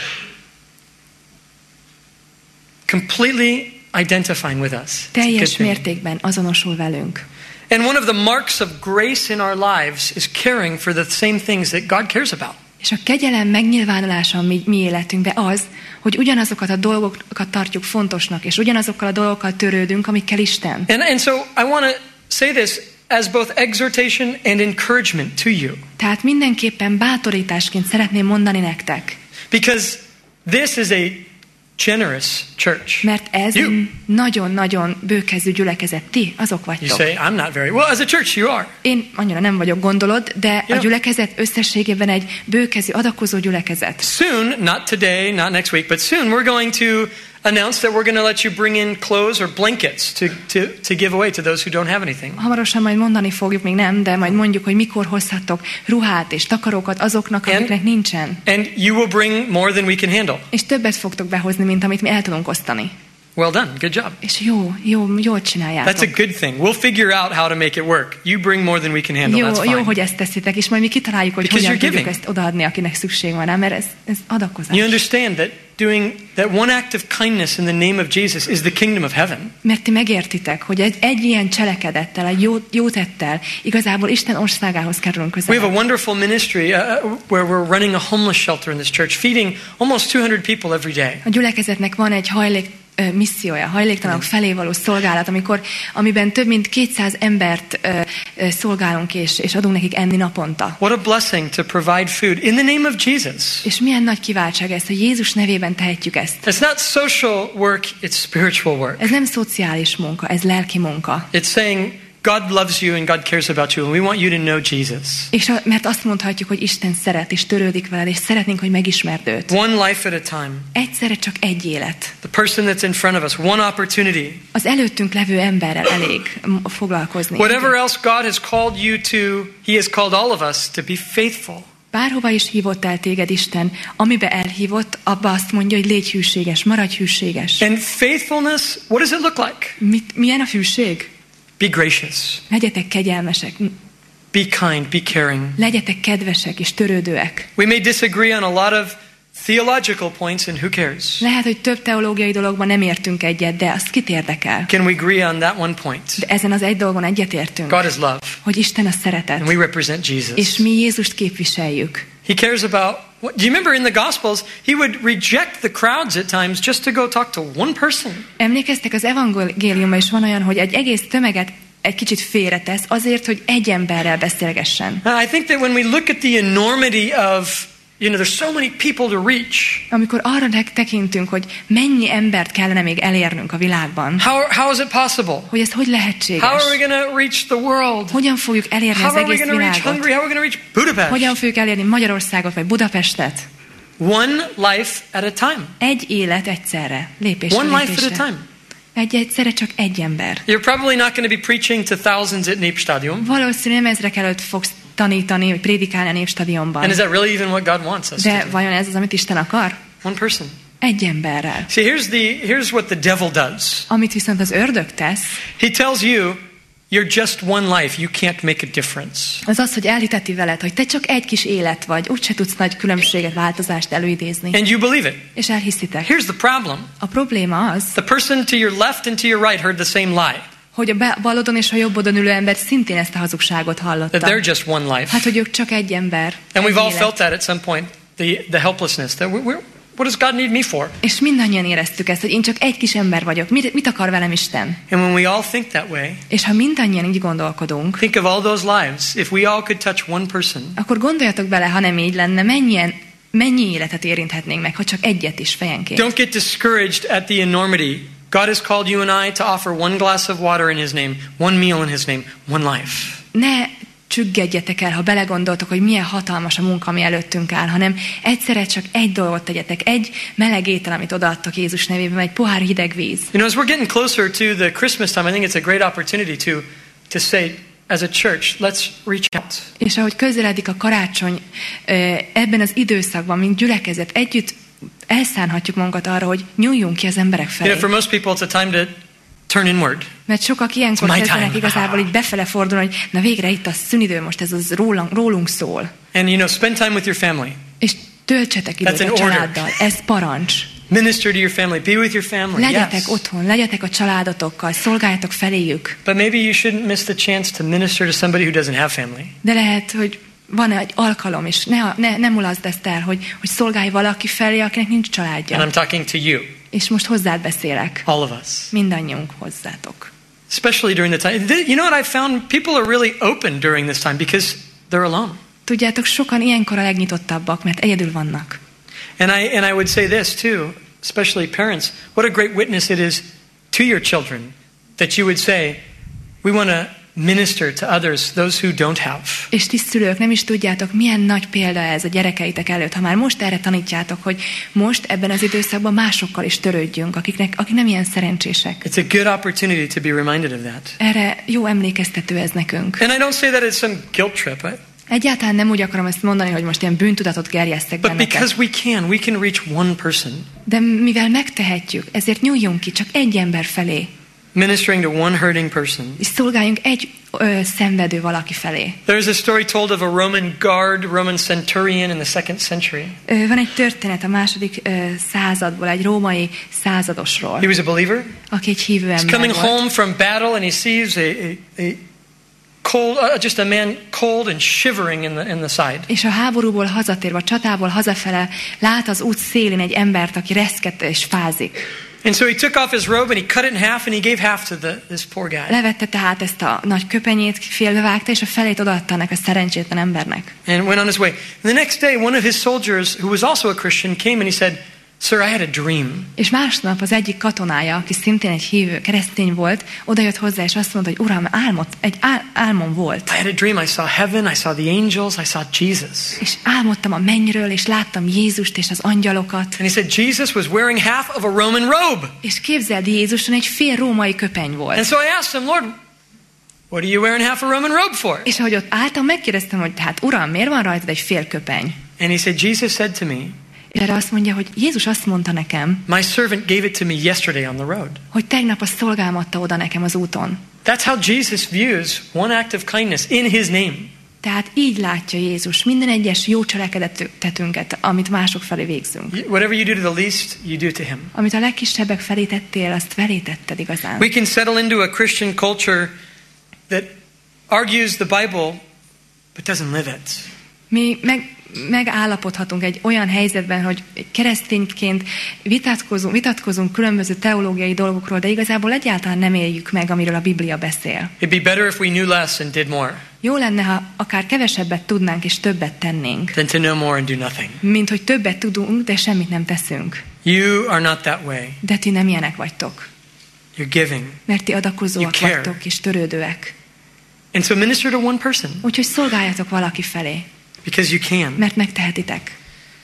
Completely identifying with us. It's a good Teljes thing. mértékben azonosul velünk. And one of the marks of grace in our lives is caring for the same things that God cares about. És a kegyelem megnyilvánulása a mi, mi életünkben az, hogy ugyanazokat a dolgokat tartjuk fontosnak, és ugyanazokkal a dolgokkal törődünk, amikkel Isten. And, and so I want to say this as both exhortation and encouragement to you. Tehát mindenképpen bátorításként szeretném mondani nektek, Because this is a generous church. mert ez You. egy nagyon-nagyon bőkezű gyülekezet. Ti azok You vagytok. say, I'm not very well. As a church, you are. Én annyira nem vagyok, gondolod, de a Yeah. gyülekezet összességében egy bőkezű, adakozó gyülekezet. Soon, not today, not next week, but soon we're going to announce that we're going to let you bring in clothes or blankets to, to, to give away to those who don't have anything. Hamarosan majd mondani fogjuk, még nem, de majd mondjuk, hogy mikor hozhattok ruhát és takarókat azoknak, And- akiknek nincsen. And you will bring more than we can handle. És többet fogtok behozni, mint amit mi el tudunk osztani. Well done. Good job. És jó, jó, jól That's a csináljátok. good thing. We'll figure out how to make it work. You bring more than we can handle. That's Jó, fine. jó, hogy ezt teszitek, és majd mi kitaláljuk, hogy Because hogyan you're tudjuk giving. ezt odaadni, akinek szükség van rá, mert ez, ez adakozás. You understand that doing that one act of kindness in the name of Jesus is the kingdom of heaven. Mert ti megértitek, hogy egy, egy ilyen cselekedettel, egy jó, jó tettel igazából Isten országához kerülünk We have a közelebb. wonderful ministry uh, where we're running a homeless shelter in this church, feeding almost two hundred people every day. A gyülekezetnek van egy hajlék missziója, hajléktalanok felé való szolgálat, amikor, amiben több mint kétszáz embert ö, ö, szolgálunk és, és adunk nekik enni naponta. What a blessing to provide food in the name of Jesus. És milyen nagy kiváltság ez, hogy Jézus nevében tehetjük ezt. It's not social work, it's spiritual work. Ez nem szociális munka, ez lelki munka. It's saying God loves you and God cares about you and we want you to know Jesus. És a, mert azt mondhatjuk, hogy Isten szeret és törődik veled, és szeretnénk, hogy megismerd őt. One life at a time. Egyszerre csak egy élet. The person that's in front of us, one opportunity. Az előttünk levő emberrel elég foglalkozni. Whatever else God has called you to, He has called all of us to be faithful. Bárhova is hívott el téged Isten, amibe elhívott, abba azt mondja, hogy légy hűséges, maradj hűséges. And faithfulness, what does it look like? Mit, milyen a hűség? Be gracious. Legyetek kegyelmesek. Be kind, be caring. Legyetek kedvesek és törődőek. We may disagree on a lot of theological points and who cares? Lehet, hogy több teológiai dologban nem értünk egyet, de azt kit érdekel? Can we agree on that one point? De ezen az egy dolgon egyetértünk. God is love. Hogy Isten a szeretet. And we represent Jesus. És mi Jézust képviseljük. He cares about, what, do you remember in the Gospels, he would reject the crowds at times just to go talk to one person. Emlékeztek, az evangéliumban is van olyan, hogy egy egész tömeget egy kicsit félretesz azért, hogy egy emberrel beszélgessen. I think that when we look at the enormity of, you know, there's so many people to reach. Amikor arra tekintünk, hogy mennyi embert kellene még elérnünk a világban. How, how is it possible? Hogy ez hogy lehetséges? How are we going to reach the world? Hogyan fogjuk elérni How az are we egész going to reach világot? Hungary? How are we going to reach Budapest? Hogyan fogjuk elérni Magyarországot vagy Budapestet? One life at a time. Egy élet egyszerre, lépésről One life lépésre. at a time. Egy egyszerre csak egy ember. You're probably not going to be preaching to thousands at Népstadion. Valószínűleg nem ezrek előtt fogsz tanítani, vagy prédikálni a Népstadionban. And is that really even what God wants us to De do? vajon ez az, amit Isten akar? One person. Egy emberrel. See, here's the here's what the devil does. Amit viszont az ördög tesz, He tells you you're just one life. You can't make a difference. az az, hogy elhiteti veled, hogy te csak egy kis élet vagy, úgyse tudsz nagy különbséget, változást előidézni. And you believe it. És elhiszitek. Here's the problem. A probléma az, The person to your left and to your right heard the same lie. hogy a balodon és a jobbodon ülő ember szintén ezt a hazugságot hallotta. That they're just one life. Hát, hogy ők csak egy ember. And egy we've all élet. felt that at some point. The the helplessness. That we're, we're, what does God need me for? És mindannyian éreztük ezt, hogy én csak egy kis ember vagyok. Mit, mit akar velem Isten? And when we all think that way, És ha mindannyian így gondolkodunk, think of all those lives. If we all could touch one person, akkor gondoljatok bele, ha nem így lenne, mennyien, mennyi életet érinthetnénk meg, ha csak egyet is fejenként. don't get discouraged at the enormity. God has called you and I to offer one glass of water in His name, one meal in His name, one life. Ne csüggedjetek el, ha belegondoltok, hogy milyen hatalmas a munka, ami előttünk áll, hanem egyszerre csak egy dolgot tegyetek, egy meleg étel, amit odaadtok Jézus nevében, egy pohár hideg víz. You know, as we're getting closer to the Christmas time, I think it's a great opportunity to to say, as a church, let's reach out. És ahogy közeledik a karácsony, ebben az időszakban, mint gyülekezet, együtt elszánhatjuk magunkat arra, hogy nyúljunk ki az emberek felé. You know, for most people, it's a time to turn inward. Mert sokak ilyenkor It's my kezdenek time. igazából így befele fordulni, hogy na végre itt a szünidő, most ez az rólunk, rólunk szól. And you know, spend time with your family. És töltsetek időt That's an a order. családdal. Ez parancs. Minister to your family. Be with your family. Legyetek Yes. otthon, legyetek a családotokkal, szolgáljatok feléjük. But maybe you shouldn't miss the chance to minister to somebody who doesn't have family. De lehet, hogy van egy alkalom, és ne, ne, ne mulaszd ezt el, hogy, hogy szolgálj valaki felé, akinek nincs családja. And I'm talking to you, És most hozzád beszélek. all of us. Mindannyiunk hozzátok. Especially during the time. You know what I found? People are really open during this time because they're alone. Tudjátok, sokan ilyenkor a legnyitottabbak, mert egyedül vannak. And I and I would say this too, especially parents. What a great witness it is to your children that you would say, we want to minister to others, those who don't have. És ti szülők, nem is tudjátok, milyen nagy példa ez a gyerekeitek előtt, ha már most erre tanítjátok, hogy most ebben az időszakban másokkal is törődjünk, akiknek, akik nem ilyen szerencsések. It's a good opportunity to be reminded of that. Erre jó emlékeztető ez nekünk. And I don't say that it's some guilt trip, I, Egyáltalán nem úgy akarom ezt mondani, hogy most ilyen bűntudatot gerjesztek but bennetek. because we can, we can reach one person. De mivel megtehetjük, ezért nyúljunk ki csak egy ember felé, Ministering to one hurting person. és szolgáljunk egy ö, szenvedő valaki felé. There's a story told of a Roman guard, Roman centurion in the second century. Ö, van egy történet a második ö, századból, egy római századosról, He was a believer. aki egy hívő He's ember coming volt. home from battle and he sees a, a, a cold, uh, just a man cold and shivering in the in the side. És a háborúból hazatérve, a csatából hazafele lát az út szélén egy embert, aki reszket és fázik. And so he took off his robe and he cut it in half and he gave half to the, this poor guy. Levette tehát ezt a nagy köpenyét, félbevágta, és a felét odaadta ennek a szerencsétlen embernek. And went on his way. And the next day one of his soldiers, who was also a Christian, came and he said, "Sir, I had a dream." És másnap az egyik katonája, aki szintén egy hívő keresztény volt, odajött hozzá, és azt mondta, hogy Uram, álmot, egy ál- álmom volt. I had a dream. I saw heaven, I saw the angels, I saw Jesus. És álmodtam a mennyről, és láttam Jézust és az angyalokat. And he said Jesus was wearing half of a Roman robe. És képzeld, Jézuson egy fél római köpeny volt. And so I asked him, Lord, what are you wearing half a Roman robe for? És ahogy ott álltam, megkérdeztem, hogy hát Uram, miért van rajtad egy fél köpeny? And he said, Jesus said to me, És erre azt mondja, hogy Jézus azt mondta nekem, my servant gave it to me yesterday on the road. hogy tegnap a szolgám adta oda nekem az úton. That's how Jesus views one act of kindness in his name. Tehát így látja Jézus minden egyes jó cselekedetünket, amit mások felé végzünk. Whatever you do to the least, you do to him. Amit a legkisebbek felé tettél, azt felé tetted igazán. We can settle into a Christian culture that argues the Bible but doesn't live it. Mi meg, megállapodhatunk egy olyan helyzetben, hogy keresztényként vitatkozunk, vitatkozunk különböző teológiai dolgokról, de igazából egyáltalán nem éljük meg, amiről a Biblia beszél. It'd be better if we knew less and did more. Jó lenne, ha akár kevesebbet tudnánk és többet tennénk, Than to know more and do nothing. mint hogy többet tudunk, de semmit nem teszünk. You are not that way. De ti nem ilyenek vagytok, You're giving. mert ti You adakozóak care. vagytok és törődőek. And so minister to one person Úgyhogy szolgáljatok valaki felé, because you can. mert megtehetitek.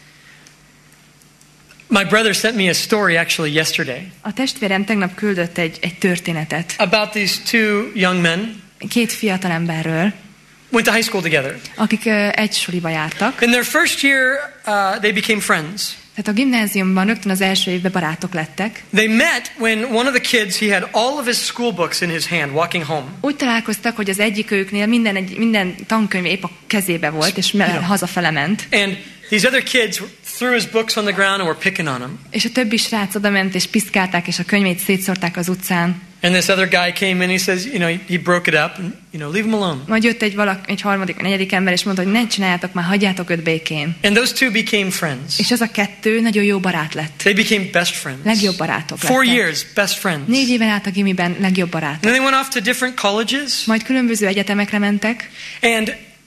My brother sent me a story actually yesterday A testvérem tegnap küldött egy, egy történetet about these two young men két fiatalemberről, went to high school together. akik ö, egy suliba jártak. In their first year, uh, they became friends. Tehát a gimnáziumban rögtön az első évben barátok lettek. They met when one of the kids, he had all of his school books in his hand walking home. Úgy találkoztak, hogy az egyik őknél minden, egy, minden tankönyv épp a kezébe volt, és me- Yeah. hazafele ment. And these other kids threw his books on the ground and were picking on him. És a többi srác oda ment, és piszkálták, és a könyvét szétszórták az utcán. And this other guy came in, he says, you know, he broke it up and, you know, leave him alone. Majd jött egy, valak, egy harmadik, vagy negyedik ember, és mondta, hogy ne csináljátok már, hagyjátok őt békén. And those two became friends. És az a kettő nagyon jó barát lett. They became best friends. Legjobb barátok Four lettek. years, best friends. Négy éven át a gimiben legjobb barátok. Then they went off to different colleges. Majd különböző egyetemekre mentek, And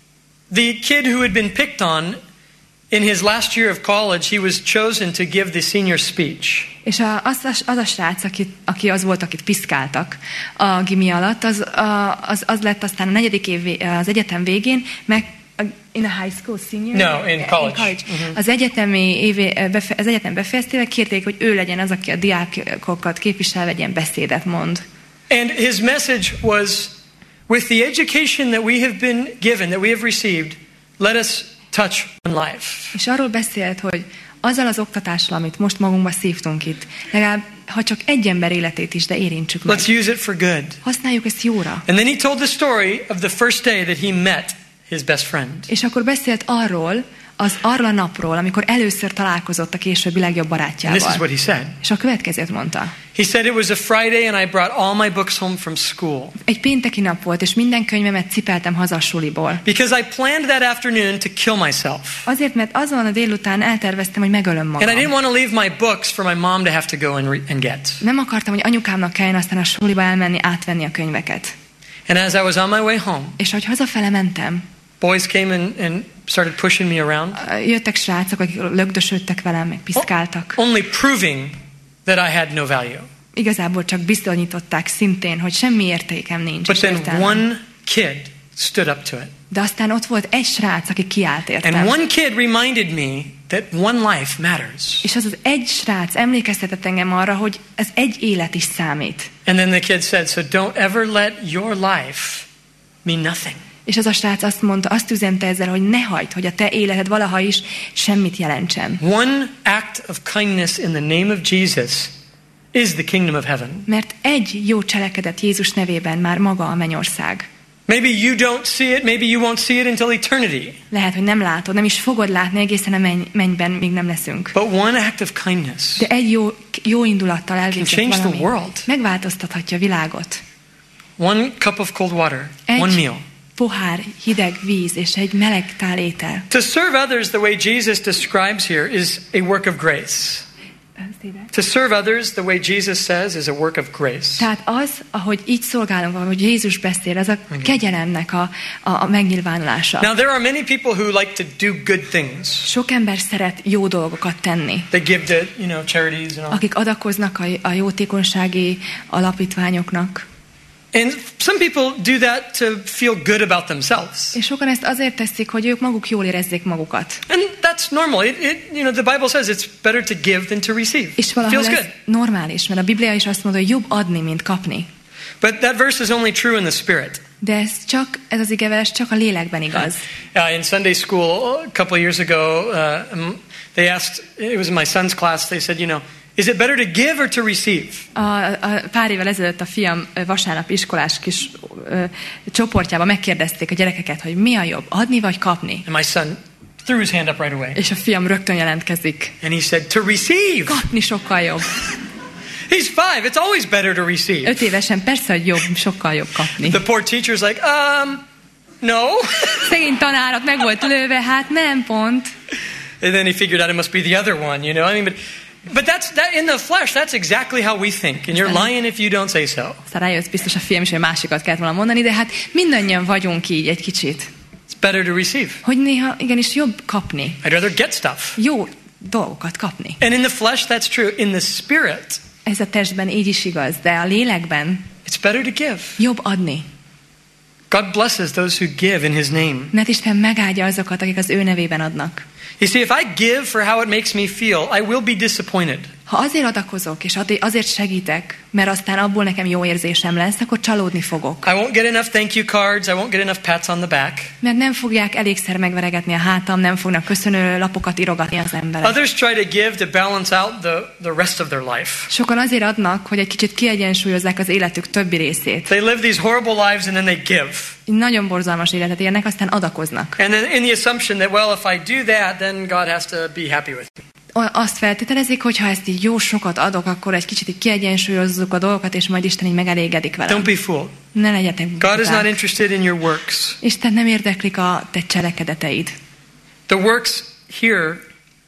the kid who had been picked on in his last year of college, he was chosen to give the senior speech. és a, az, a, az a srác, aki, aki az volt, akit piszkáltak a gimi alatt, az, a, az, az lett aztán a negyedik év, vé- az egyetem végén, meg in a high school senior? No, in college. In college. Mhm. Az egyetemi évé, befe, az egyetem befejeztével kérték, hogy ő legyen az, aki a diákokat képviselve egy ilyen beszédet mond. And his message was, with the education that we have been given, that we have received, let us touch one life. És arról beszélt, hogy azzal az oktatással, amit most magunkba szívtunk itt, legalább, ha csak egy ember életét is, de érintsük meg. Let's use it for good. Használjuk ezt jóra. And then he told the story of the first day that he met his best friend. És akkor beszélt arról, az arról a napról, amikor először találkozott a későbbi legjobb And this is barátjával. what he said. És a következőt mondta. He said it was a Friday and I brought all my books home from school. Egy pénteki nap volt, és minden könyvemet cipeltem haza a suliból. Because I planned that afternoon to kill myself. Azért, mert azon a délután elterveztem, hogy megölöm And I didn't magam. want to leave my books for my mom to have to go and, re- and get. Nem akartam, hogy anyukámnak kelljen aztán a suliba elmenni, átvenni a könyveket. And as I was on my way home, És ahogy hazafele mentem, boys came and, and started pushing me around, jöttek srácok, akik lögdösödtek velem, meg piszkáltak. only proving that I had no value. Igazából csak bizonyították szintén, hogy semmi értékem nincs. But és then értelmem. one kid stood up to it. De aztán ott volt egy srác, aki kiállt értem. And one kid reminded me that one life matters. És az az egy srác emlékeztetett engem arra, hogy ez egy élet is számít. And then the kid said, so don't ever let your life mean nothing. És az a srác azt mondta, azt üzente ezzel, hogy ne hagyd, hogy a te életed valaha is semmit jelentsen. One act of kindness in the name of Jesus is the kingdom of heaven. Mert egy jó cselekedet Jézus nevében már maga a mennyország. Maybe you don't see it, maybe you won't see it until eternity. Lehet, hogy nem látod, nem is fogod látni egészen a menny, mennyben, még nem leszünk. But one act of kindness De egy jó, jó indulattal can elvégzett change the valami world. megváltoztathatja a világot. One cup of cold water, one Egy meal. pohár hideg víz és egy meleg tál étel. To serve others the way Jesus describes here is a work of grace. To serve others the way Jesus says is a work of grace. Tehát az, ahogy így szolgálunk, ahogy Jézus beszél, ez a kegyelemnek a, a, a megnyilvánulása. Now there are many people who like to do good things. Sok ember szeret jó dolgokat tenni. They give to, you know, charities and all. Akik adakoznak a, a jótékonysági alapítványoknak. And some people do that to feel good about themselves. És sokan ezt azért teszik, hogy ők maguk jól érezzék magukat. And that's normal. It, it, you know, the Bible says it's better to give than to receive. És valahol ez normális, mert a Biblia is azt mondja, hogy jobb adni, mint kapni. But that verse is only true in the spirit. De ez csak, ez az igevers csak a lélekben igaz. Uh, in Sunday school a couple years ago, uh, they asked, it was in my son's class, they said, you know, is it better to give or to receive? A, a pár évvel ezelőtt a fiam vasárnap iskolás kis ö, csoportjában megkérdezték a gyerekeket, hogy mi a jobb, adni vagy kapni? And my son threw his hand up right away. És a fiam rögtön jelentkezik. And he said, to receive. Kapni sokkal jobb. He's five. It's always better to receive. Öt évesen persze, hogy jobb, sokkal jobb kapni. The poor teacher's like, um, no. Szegény tanárat meg volt lőve, hát nem pont. And then he figured out it must be the other one, you know. I mean, but but that's that in the flesh. That's exactly how we think. And you're lying if you don't say so. Aztán rájött biztos a fiam is, hogy másikat kellett volna mondani, de hát mindannyian vagyunk így egy kicsit. It's better to receive. Hogy néha igenis jobb kapni. I'd rather get stuff. Jó dolgokat kapni. And in the flesh, that's true. In the spirit, ez a testben így is igaz, de a lélekben it's better to give. Jobb adni. God blesses those who give in His name. Mert Isten megáldja azokat, akik az ő nevében adnak. You see, if I give for how it makes me feel, I will be disappointed. Ha azért adakozok, és azért segítek, mert aztán abból nekem jó érzésem lesz, akkor csalódni fogok. I won't get enough thank you cards, I won't get enough pats on the back. Mert nem fogják elégszer megveregetni a hátam, nem fognak köszönő lapokat írogatni az emberek. Others try to give to balance out the, the rest of their life. Sokan azért adnak, hogy egy kicsit kiegyensúlyozzák az életük többi részét. They live these horrible lives and then they give. Nagyon borzalmas életet élnek, aztán adakoznak. And then in the assumption that, well, if I do that, then God has to be happy with me. Azt feltételezik, hogy ha ezt így jó sokat adok, akkor egy kicsit így kiegyensúlyozzuk a dolgokat, és majd Isten így megelégedik velem. Don't be fooled. Ne legyetek buták. God is not interested in your works. Isten nem érdeklik a te cselekedeteid. The works here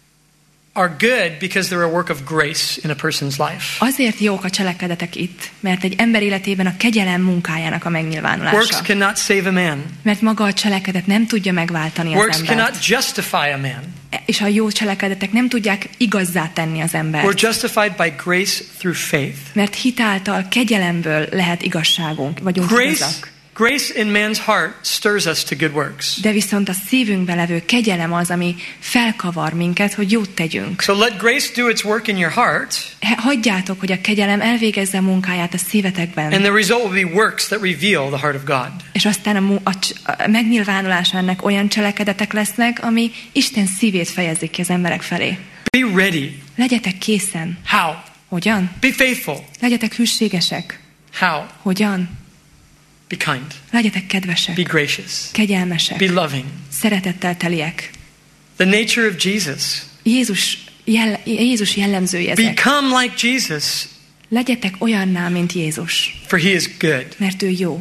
are good because they're a work of grace in a person's life. Azért jók a cselekedetek itt, mert egy ember életében a kegyelem munkájának a megnyilvánulása. Works cannot save a man. Mert maga a cselekedet nem tudja megváltani az Works embert. cannot justify a man. És a jó cselekedetek nem tudják igazzá tenni az embert. We're justified by grace through faith. Mert hitáltal, kegyelemből lehet igazságunk, vagyunk grace, igazak. Grace in man's heart stirs us to good works. De viszont a szívünkbe levő kegyelem az, ami felkavar minket, hogy jót tegyünk. So let grace do its work in your heart. Hagyjátok, hogy a kegyelem elvégezze munkáját a szívetekben. And the result will be works that reveal the heart of God. És aztán a, a, a megnyilvánulása ennek olyan cselekedetek lesznek, ami Isten szívét fejezik ki az emberek felé. Be ready. Legyetek készen. How? Hogyan? Be faithful. Legyetek hűségesek. How? Hogyan? Be kind. Legyetek kedvesek. Be gracious. Kegyelmesek. Be loving. Szeretettel teliek. The nature of Jesus. Jézus, jell, Jézus jellemzői ezek. Become like Jesus. Legyetek olyanná, mint Jézus. For he is good. Mert ő jó.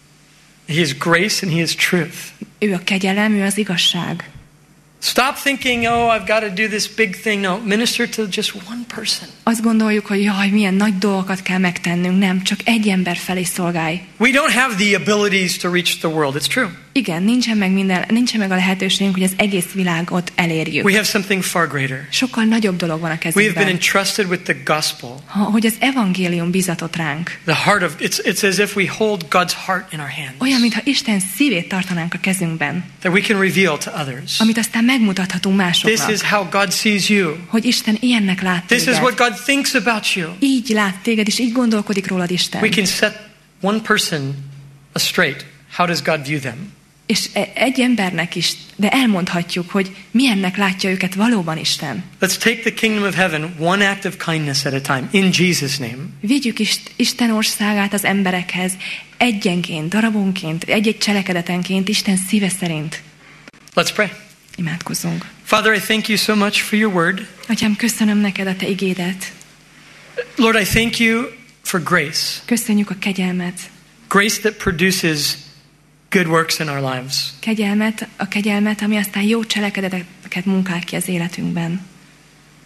He is grace and he is truth. Ő a kegyelem, ő az igazság. Stop thinking, oh, I've got to do this big thing. No, minister to just one person. Azt gondoljuk, hogy jaj, milyen nagy dolgokat kell megtennünk. Nem, csak egy ember felé szolgálj. We don't have the abilities to reach the world. It's true. Igen, nincsen meg minden, nincsen meg a lehetőségünk, hogy az egész világot elérjük. We have something far greater. Sokkal nagyobb dolog van a We have been kezünkben. entrusted with the gospel. Ha, hogy az evangélium bizatott ránk. The heart of it's it's as if we hold God's heart in our hands. Olyan, mintha Isten szívét tartanánk a kezünkben. That we can reveal to others. Amit aztán megmutathatunk másoknak. This is how God sees you. Hogy Isten ilyennek lát This téged. is what God thinks about you. Így lát téged, és így gondolkodik rólad Isten. We can set one person straight. How does God view them? És egy embernek is, de elmondhatjuk, hogy milyennek látja őket valóban Isten. Let's take the kingdom of heaven one act of kindness at a time in Jesus' name. Vigyük Isten országát az emberekhez egyenként, darabonként, egy-egy cselekedetenként, Isten szíve szerint. Let's pray. Imádkozzunk. Father, I thank you so much for your word. Atyám, köszönöm neked a te igédet. Lord, I thank you for grace. Köszönjük a kegyelmet. Grace that produces good works in our lives. Kegyelmet, a kegyelmet, ami aztán jó cselekedeteket munkál ki az életünkben.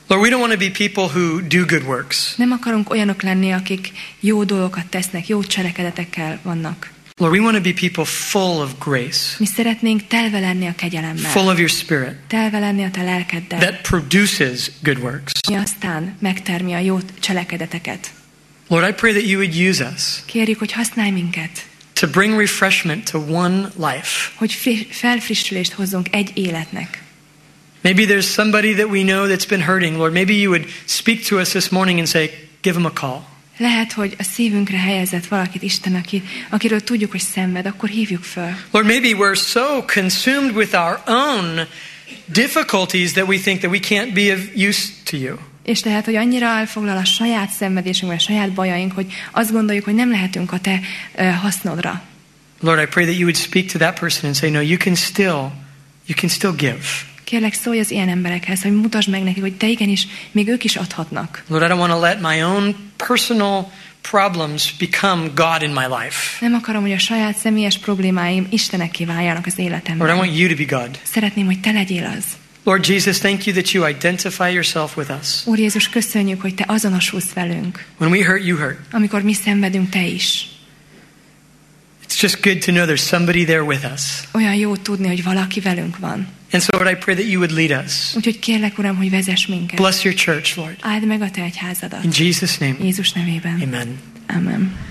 Lord, we don't want to be people who do good works. Nem akarunk olyanok lenni, akik jó dolgokat tesznek, jó cselekedetekkel vannak. Lord, we want to be people full of grace. Mi szeretnénk telve lenni a kegyelemmel. Full of your spirit. Telve lenni a te lelkeddel. That produces good works. Mi aztán megtermi a jó cselekedeteket. Lord, I pray that you would use us. Kérjük, hogy használj minket. To bring refreshment to one life. Hogy felfrissülést hozzunk egy életnek. Maybe there's somebody that we know that's been hurting. Lord, maybe you would speak to us this morning and say, give them a call. Lehet, hogy a szívünkre helyezett valakit Isten, aki, akiről tudjuk, hogy szenved, akkor hívjuk föl. Lord, maybe we're so consumed with our own difficulties that we think that we can't be of use to you. És tehát, hogy annyira elfoglal a saját szenvedésünk, vagy a saját bajaink, hogy azt gondoljuk, hogy nem lehetünk a te uh, hasznodra. Lord, I pray that you would speak to that person and say, no, you can still, you can still give. Kérlek, szólj az ilyen emberekhez, hogy mutasd meg nekik, hogy te igenis, még ők is adhatnak. Lord, I don't want to let my own personal problems become God in my life. Nem akarom, hogy a saját személyes problémáim Istenekké váljanak az életemben. Lord, I want you to be God. Szeretném, hogy te legyél az. Lord Jesus, thank you that you identify yourself with us. Úr Jézus, köszönjük, hogy te azonosulsz velünk. When we hurt, you hurt. Amikor mi szenvedünk, te is. It's just good to know there's somebody there with us. Olyan jó tudni, hogy valaki velünk van. And so, Lord, I pray that you would lead us. Úgyhogy kérlek, Uram, hogy vezess minket. Bless your church, Lord. Áld meg a te egyházadat. In Jesus' name. Jézus nevében. Amen. Amen.